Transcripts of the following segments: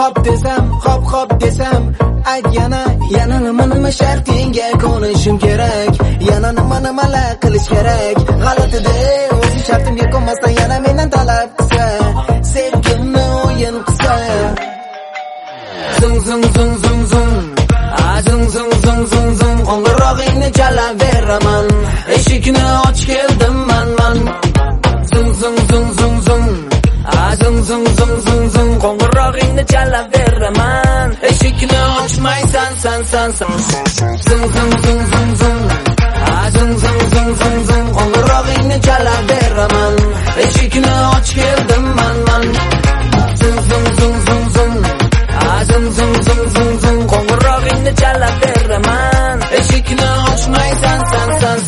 hop desam ayt yana nima shartingga ko'nishim kerak, yana nimalar qilish kerak. G'alatida o'zi shartimga ko'nmasa yana mendan talab qilsa, sevgimni o'yin qilsa. Zung zung zung zung zung, zung zung zung zung zung, qo'ng'irog'ingni chalaveraman, eshikni och keldim man. Zung zung zung zung zung, zung zung zung zung zung, qo'ng'irog'ingni chalaveraman, eshikni ochmaysan san. Zung zung zung zung zung, zung zung zung zung zung, qo'ng'irog'ingni chalaveraman, eshikni och keldim man. Zung zung zung zung zung, zung zung zung zung zung, qo'ng'irog'ingni chalaveraman, eshikni ochmaysan san.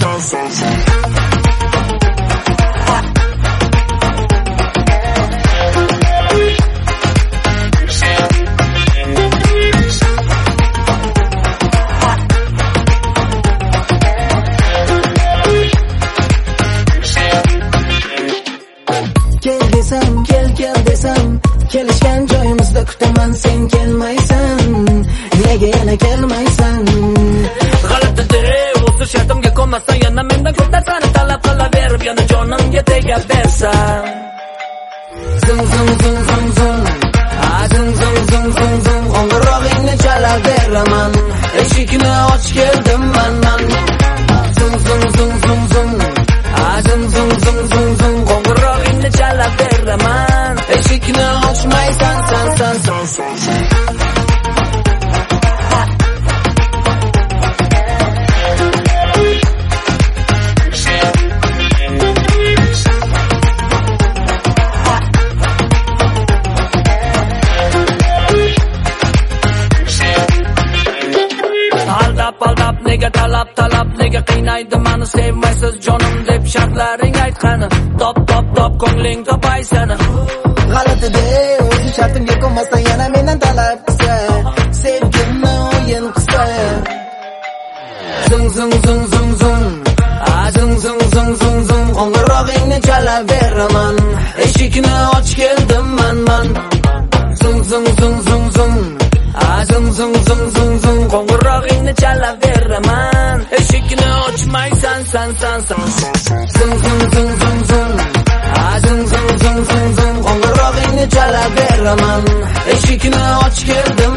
Kel desam, kelishgan joyimizda kutaman, sen kelmaysan, nega yana kelmaysan? G'alatidir, o'zi shartimga ko'nmasdan yana mendan ko'p narsani talab qilaverib, yana jonimga tegab bersan. Zung zung zung zung zung, zung zung zung zung zung, qo'ng'irog'ingni chalaveraman, eshikni och keldim man. Zung zung zung zung zung, zung zung zung zung zung, qo'ng'irog'ingni chalaveraman, eshikni ochmaysan san. Aldab nega talab nega qiynaydi mani, sevmaysiz jonim deb shartlaring aytqani, top ko'ngling topaysan. G'alatida o'zi shartimga ko'nmasdan yana mendan talab qilsa, sevgimni o'yin qilsa. Zung zung zung zung zung, zung zung zung zung zung, qo'ng'irog'ingni chalaveraman, eshikni och keldim man. Zung zung zung zung zung, zung zung zung zung zung, qo'ng'irog'ingni chalaveraman, eshikni ochmaysan san. Zung zung zung zung zung, zung zung zung zung zung, qo'ng'irog'ingni chalaveraman, eshikni och keldim